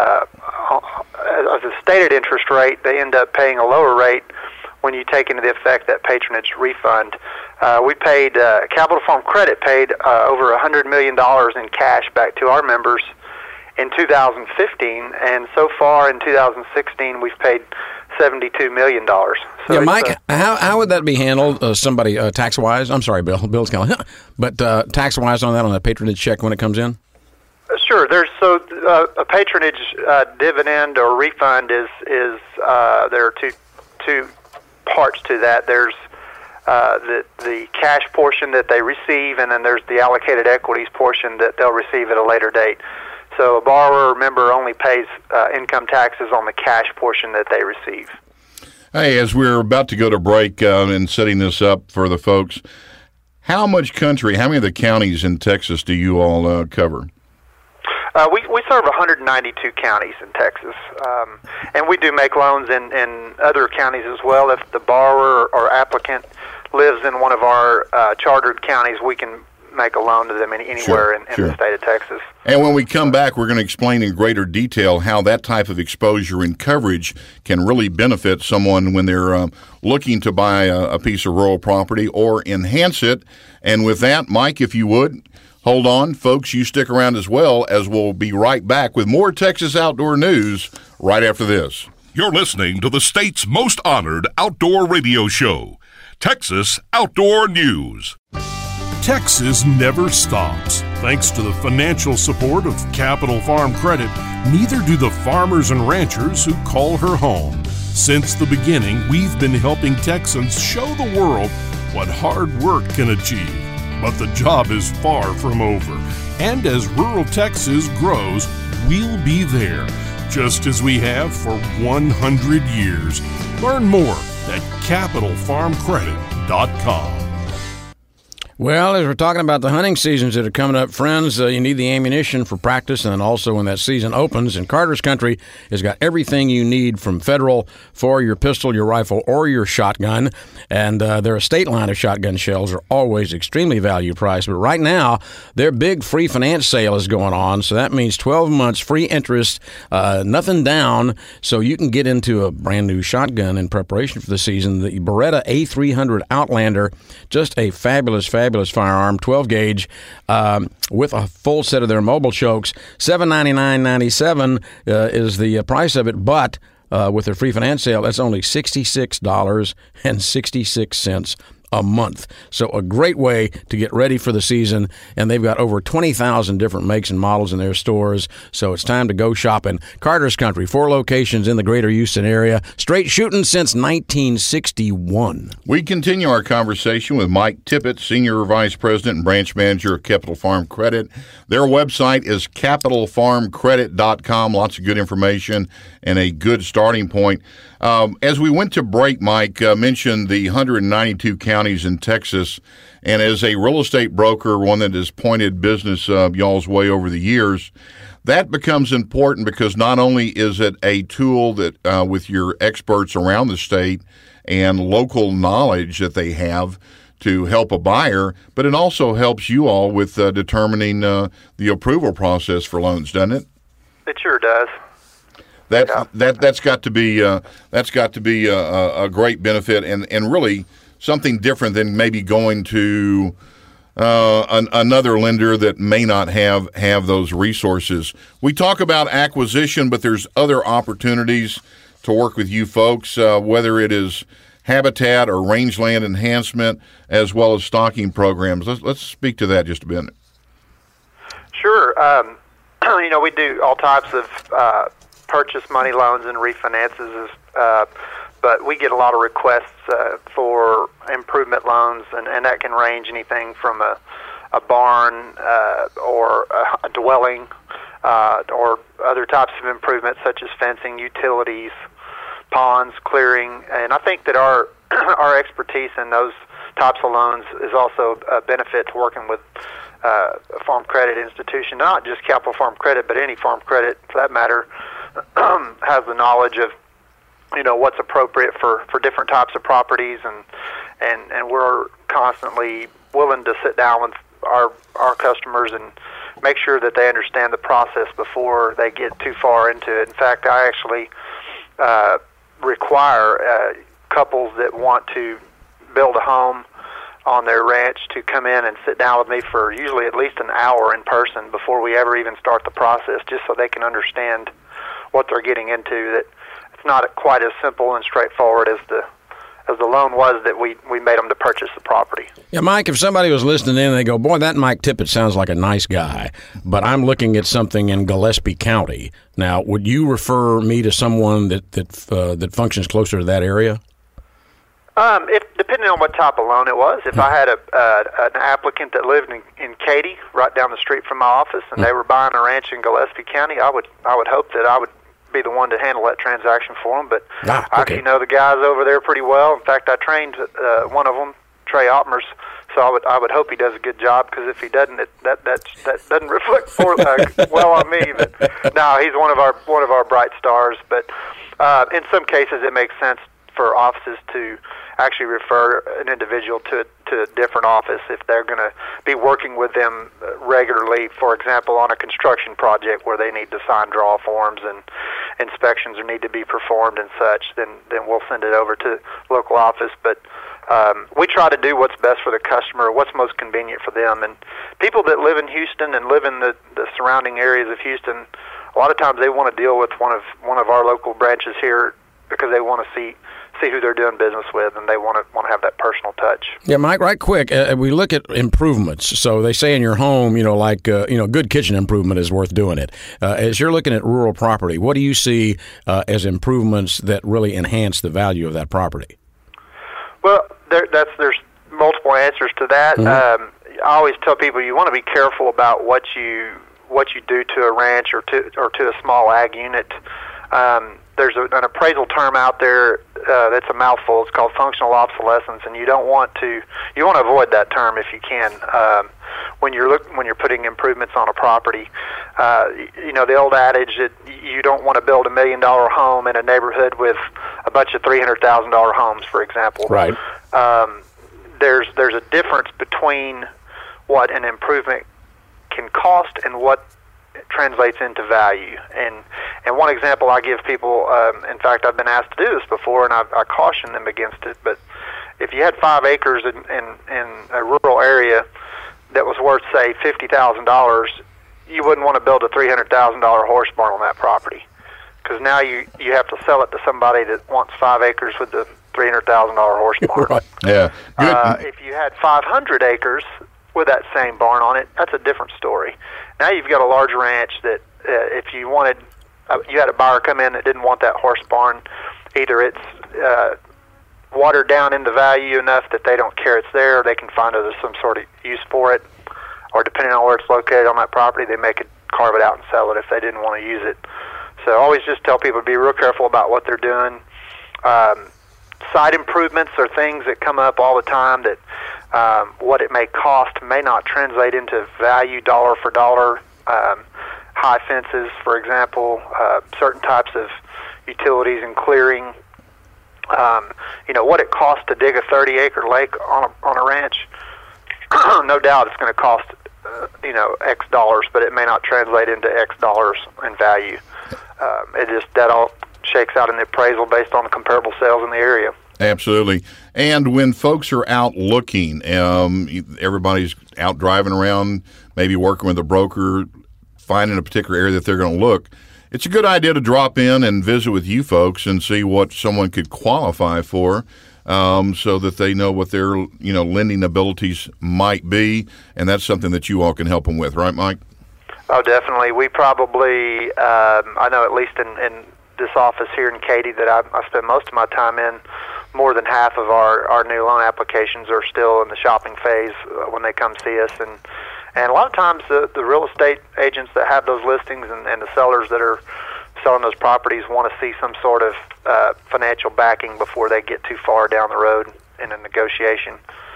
as a stated interest rate, they end up paying a lower rate when you take into effect that patronage refund. We paid, Capital Farm Credit paid over $100 million in cash back to our members in 2015, and so far in 2016 we've paid $72 million. So yeah, Mike, how would that be handled, somebody tax-wise? I'm sorry, Bill. Bill's kind of, but tax-wise on that patronage check when it comes in? Sure. A patronage dividend or refund is there are two parts to that. There's the cash portion that they receive, and then there's the allocated equities portion that they'll receive at a later date. So a borrower or member only pays income taxes on the cash portion that they receive. Hey, as we're about to go to break and setting this up for the folks, how many of the counties in Texas do you all cover? We serve 192 counties in Texas, and we do make loans in other counties as well. If the borrower or applicant lives in one of our chartered counties, we can make a loan to them anywhere in the state of Texas. And when we come back, we're going to explain in greater detail how that type of exposure and coverage can really benefit someone when they're looking to buy a piece of rural property or enhance it. And with that, Mike, if you would, hold on. Folks, you stick around as well, as we'll be right back with more Texas Outdoor News right after this. You're listening to the state's most honored outdoor radio show, Texas Outdoor News. Texas never stops. Thanks to the financial support of Capital Farm Credit, neither do the farmers and ranchers who call her home. Since the beginning, we've been helping Texans show the world what hard work can achieve. But the job is far from over. And as rural Texas grows, we'll be there, just as we have for 100 years. Learn more at CapitalFarmCredit.com. Well, as we're talking about the hunting seasons that are coming up, friends, you need the ammunition for practice, and then also when that season opens. And Carter's Country has got everything you need from Federal for your pistol, your rifle, or your shotgun. And their estate line of shotgun shells are always extremely value priced. But right now, their big free finance sale is going on, so that means 12 months free interest, nothing down, so you can get into a brand new shotgun in preparation for the season. The Beretta A300 Outlander, just a fabulous firearm, 12 gauge, with a full set of their mobile chokes. $799.97 is the price of it, but with their free finance sale, that's only $66.66 a month. So a great way to get ready for the season, and they've got over 20,000 different makes and models in their stores, so it's time to go shopping. Carter's Country, 4 locations in the greater Houston area, straight shooting since 1961. We continue our conversation with Mike Tippett, Senior Vice President and Branch Manager of Capital Farm Credit. Their website is CapitalFarmCredit.com. Lots of good information and a good starting point. As we went to break, Mike mentioned the 192 counties in Texas, and as a real estate broker, one that has pointed business y'all's way over the years, that becomes important because not only is it a tool that with your experts around the state and local knowledge that they have to help a buyer, but it also helps you all with determining the approval process for loans, doesn't it? It sure does. That's got to be a great benefit, and really something different than maybe going to another lender that may not have those resources. We talk about acquisition, but there's other opportunities to work with you folks, whether it is habitat or rangeland enhancement, as well as stocking programs. Let's speak to that just a bit. Sure. We do all types of purchase money loans and refinances, but we get a lot of requests for improvement loans, and that can range anything from a barn or a dwelling or other types of improvements such as fencing, utilities, ponds, clearing. And I think that our expertise in those types of loans is also a benefit to working with a farm credit institution, not just Capital Farm Credit, but any farm credit for that matter, has the knowledge of what's appropriate for different types of properties, and we're constantly willing to sit down with our customers and make sure that they understand the process before they get too far into it. In fact, I actually require couples that want to build a home on their ranch to come in and sit down with me for usually at least an hour in person before we ever even start the process, just so they can understand what they're getting into, that it's not quite as simple and straightforward as the loan was that we made them to purchase the property. Yeah, Mike, if somebody was listening in and they go, boy, that Mike Tippett sounds like a nice guy, but I'm looking at something in Gillespie County. Now, would you refer me to someone that functions closer to that area? If depending on what type of loan it was. If I had an applicant that lived in Katy, right down the street from my office, and they were buying a ranch in Gillespie County, I would hope that I would be the one to handle that transaction for them. But I actually know the guys over there pretty well. In fact, I trained one of them, Trey Ottmers. So I would hope he does a good job, because if he doesn't, that doesn't reflect well on me. But no, he's one of our bright stars. But in some cases, it makes sense for offices to actually refer an individual to a different office if they're going to be working with them regularly, for example, on a construction project where they need to sign draw forms and inspections need to be performed and such, then we'll send it over to the local office. But we try to do what's best for the customer, what's most convenient for them. And people that live in Houston and live in the surrounding areas of Houston, a lot of times they want to deal with one of our local branches here because they want to see who they're doing business with, and they want to have that personal touch. Yeah, Mike, right quick, we look at improvements. So they say in your home, good kitchen improvement is worth doing it. As you're looking at rural property, what do you see as improvements that really enhance the value of that property? Well, there's multiple answers to that. Mm-hmm. I always tell people you want to be careful about what you do to a ranch or to a small ag unit. There's an appraisal term out there that's a mouthful. It's called functional obsolescence, and you want to avoid that term if you can. When you're putting improvements on a property, the old adage that you don't want to build $1 million home in a neighborhood with a bunch of $300,000 homes, for example. Right. There's a difference between what an improvement can cost and what translates into value. And one example I give people, in fact, I've been asked to do this before, and I caution them against it, but if you had 5 acres in a rural area that was worth, say, $50,000, you wouldn't want to build a $300,000 horse barn on that property, because now you have to sell it to somebody that wants 5 acres with the $300,000 horse barn. Right. Yeah. Good. If you had 500 acres with that same barn on it, that's a different story. Now you've got a large ranch that if you had a buyer come in that didn't want that horse barn, either it's watered down into value enough that they don't care it's there, or they can find some sort of use for it, or depending on where it's located on that property, they may could carve it out and sell it if they didn't want to use it. So I always just tell people to be real careful about what they're doing. Site improvements are things that come up all the time that what it may cost may not translate into value dollar for dollar. High fences, for example, certain types of utilities and clearing, what it costs to dig a 30-acre lake on a ranch. No doubt it's going to cost X dollars, but it may not translate into X dollars in value. That all shakes out in the appraisal based on the comparable sales in the area. Absolutely. And when folks are out looking, everybody's out driving around, maybe working with a broker, finding a particular area that they're going to look, it's a good idea to drop in and visit with you folks and see what someone could qualify for, so that they know what their lending abilities might be, and that's something that you all can help them with, right, Mike? Oh, definitely. We probably, I know at least in this office here in Katy that I spend most of my time in, more than half of our new loan applications are still in the shopping phase when they come see us, and a lot of times the real estate agents that have those listings and the sellers that are selling those properties want to see some sort of financial backing before they get too far down the road in a negotiation.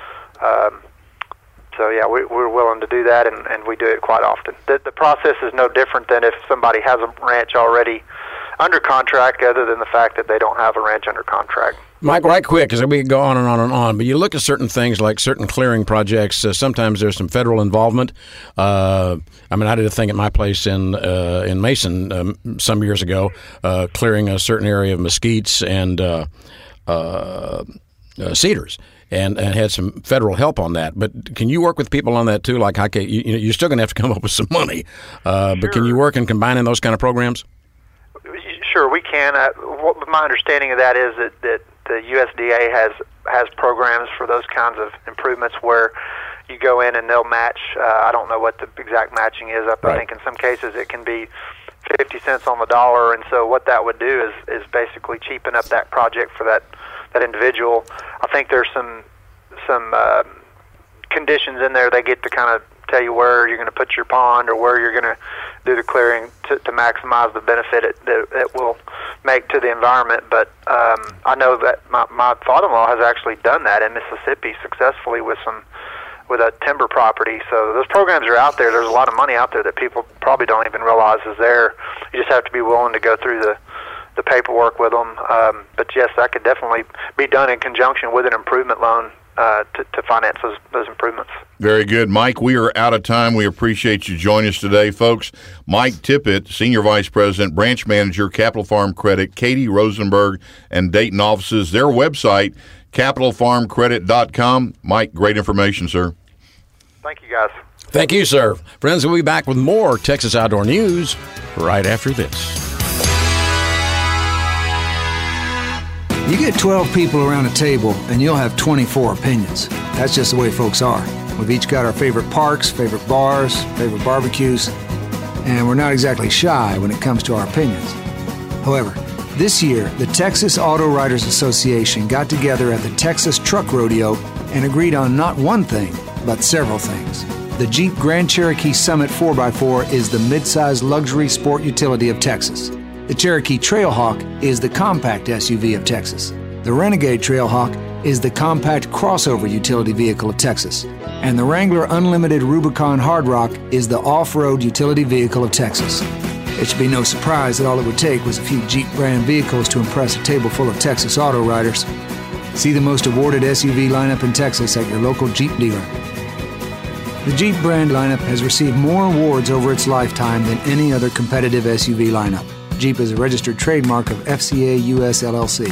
So yeah, we're willing to do that, and we do it quite often. The process is no different than if somebody has a ranch already under contract, other than the fact that they don't have a ranch under contract. Mike, right quick, because we go on and on and on, but you look at certain things like certain clearing projects, sometimes there's some federal involvement. I did a thing at my place in Mason some years ago, clearing a certain area of mesquites and cedars. And had some federal help on that. But can you work with people on that too? Like, okay, you're still going to have to come up with some money. But can you work in combining those kind of programs? Sure, we can. My understanding of that is that the USDA has programs for those kinds of improvements where you go in and they'll match. I don't know what the exact matching is. I think in some cases it can be 50 cents on the dollar. And so what that would do is basically cheapen up that project for that individual. I think there's some conditions in there. They get to kind of tell you where you're going to put your pond or where you're going to do the clearing to maximize the benefit it will make to the environment. But I know that my father-in-law has actually done that in Mississippi successfully with a timber property. So those programs are out there. There's a lot of money out there that people probably don't even realize is there. You just have to be willing to go through the paperwork with them. But yes, that could definitely be done in conjunction with an improvement loan to finance those improvements. Very good. Mike, we are out of time. We appreciate you joining us today, folks. Mike Tippett, Senior Vice President, Branch Manager, Capital Farm Credit, Katy, Rosenberg, and Dayton offices. Their website, capitalfarmcredit.com. Mike, great information, sir. Thank you, guys. Thank you, sir. Friends, we'll be back with more Texas Outdoor News right after this. You get 12 people around a table, and you'll have 24 opinions. That's just the way folks are. We've each got our favorite parks, favorite bars, favorite barbecues, and we're not exactly shy when it comes to our opinions. However, this year, the Texas Auto Writers Association got together at the Texas Truck Rodeo and agreed on not one thing, but several things. The Jeep Grand Cherokee Summit 4x4 is the midsize luxury sport utility of Texas. The Cherokee Trailhawk is the compact SUV of Texas. The Renegade Trailhawk is the compact crossover utility vehicle of Texas. And the Wrangler Unlimited Rubicon Hard Rock is the off-road utility vehicle of Texas. It should be no surprise that all it would take was a few Jeep brand vehicles to impress a table full of Texas auto riders. See the most awarded SUV lineup in Texas at your local Jeep dealer. The Jeep brand lineup has received more awards over its lifetime than any other competitive SUV lineup. Jeep is a registered trademark of FCA US LLC.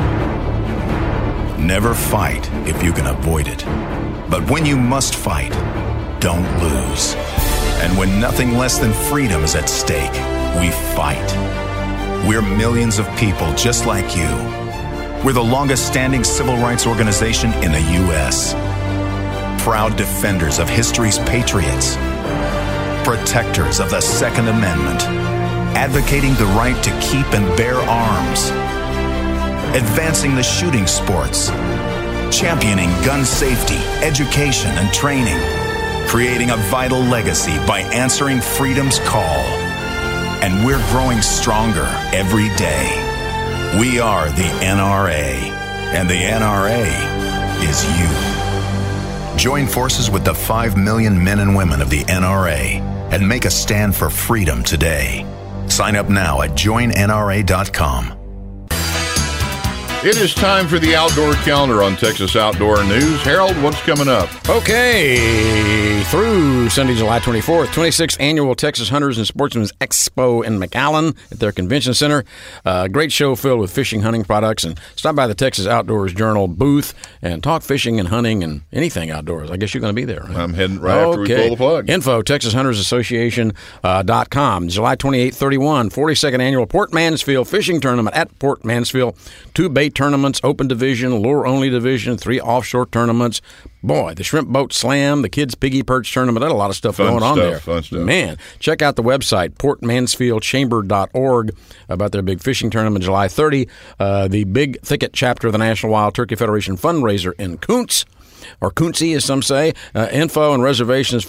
Never fight if you can avoid it. But when you must fight, don't lose. And when nothing less than freedom is at stake, we fight. We're millions of people just like you. We're the longest standing civil rights organization in the U.S. Proud defenders of history's patriots. Protectors of the Second Amendment. Advocating the right to keep and bear arms, advancing the shooting sports, championing gun safety, education, and training, creating a vital legacy by answering freedom's call. And we're growing stronger every day. We are the NRA, and the NRA is you. Join forces with the 5 million men and women of the NRA and make a stand for freedom today. Sign up now at joinnra.com. It is time for the Outdoor Calendar on Texas Outdoor News. Harold, what's coming up? Okay, through Sunday, July 24th, 26th Annual Texas Hunters and Sportsmen's Expo in McAllen at their convention center. Great show filled with fishing, hunting products, and stop by the Texas Outdoors Journal booth and talk fishing and hunting and anything outdoors. I guess you're going to be there, right? I'm heading right after we pull the plug. Info, TexasHuntersAssociation.com. July 28th, 31, 42nd Annual Port Mansfield Fishing Tournament at Port Mansfield. 2 bait tournaments, open division, lure-only division, 3 offshore tournaments. Boy, the Shrimp Boat Slam, the Kids Piggy Perch Tournament, there's a lot of stuff going on there. Fun stuff. Man, check out the website, portmansfieldchamber.org, about their big fishing tournament July 30. The Big Thicket chapter of the National Wild Turkey Federation fundraiser in Kuntz, or Kunzi, as some say. Info and reservations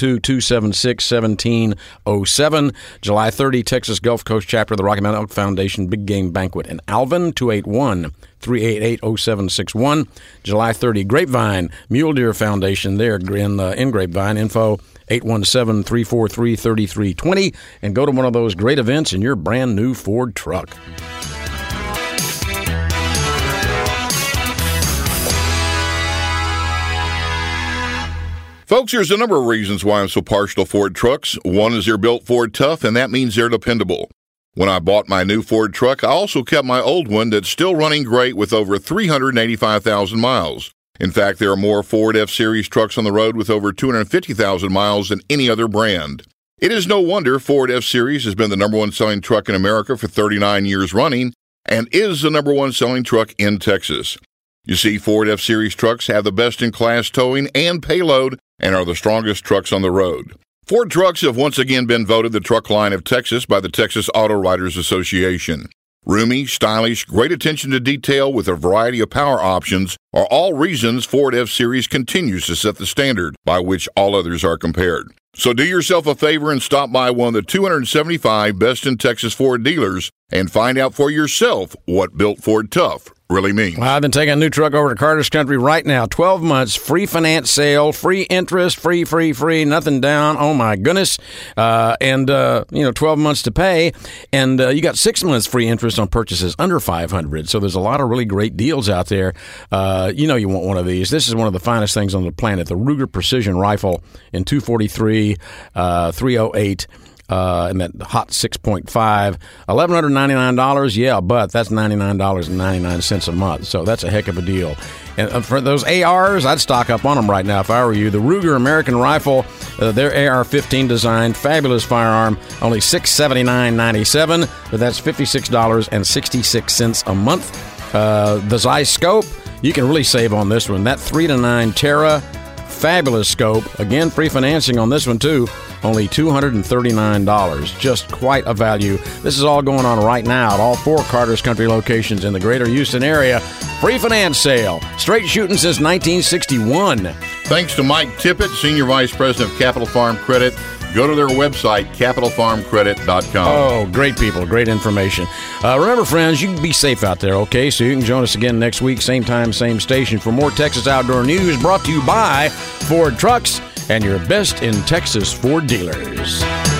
402-276-1707. July 30, Texas Gulf Coast chapter of the Rocky Mountain Elk Foundation Big Game Banquet in Alvin, 281-388-0761. July 30, Grapevine Mule Deer Foundation there in Grapevine. Info 817-343-3320. And go to one of those great events in your brand new Ford truck. Folks, there's a number of reasons why I'm so partial to Ford trucks. One is they're built Ford tough, and that means they're dependable. When I bought my new Ford truck, I also kept my old one that's still running great with over 385,000 miles. In fact, there are more Ford F-Series trucks on the road with over 250,000 miles than any other brand. It is no wonder Ford F-Series has been the number 1 selling truck in America for 39 years running and is the number 1 selling truck in Texas. You see, Ford F-Series trucks have the best-in-class towing and payload and are the strongest trucks on the road. Ford trucks have once again been voted the truck line of Texas by the Texas Auto Writers Association. Roomy, stylish, great attention to detail with a variety of power options are all reasons Ford F-Series continues to set the standard by which all others are compared. So do yourself a favor and stop by one of the 275 best in Texas Ford dealers and find out for yourself what built Ford tough really means. Well, I've been taking a new truck over to Carter's Country right now. 12 months, free finance sale, free interest, free, nothing down. Oh, my goodness. 12 months to pay. And you got 6 months free interest on purchases under $500. So there's a lot of really great deals out there. You want one of these. This is one of the finest things on the planet, the Ruger Precision Rifle in 243, 308. And that hot 6.5, $1,199. Yeah, but that's $99.99 a month. So that's a heck of a deal. And for those ARs, I'd stock up on them right now if I were you. The Ruger American Rifle, their AR-15 design, fabulous firearm, only $679.97, but that's $56.66 a month. The Zeiss scope, you can really save on this one. That 3-9 Terra, fabulous scope. Again, free financing on this one too. Only $239. Just quite a value. This is all going on right now at all 4 Carter's Country locations in the greater Houston area. Free finance sale. Straight shooting since 1961. Thanks to Mike Tippett, Senior Vice President of Capital Farm Credit. Go to their website, capitalfarmcredit.com. Oh, great people, great information. Remember, friends, you can be safe out there, okay? So you can join us again next week, same time, same station, for more Texas Outdoor News brought to you by Ford Trucks and your best in Texas Ford dealers.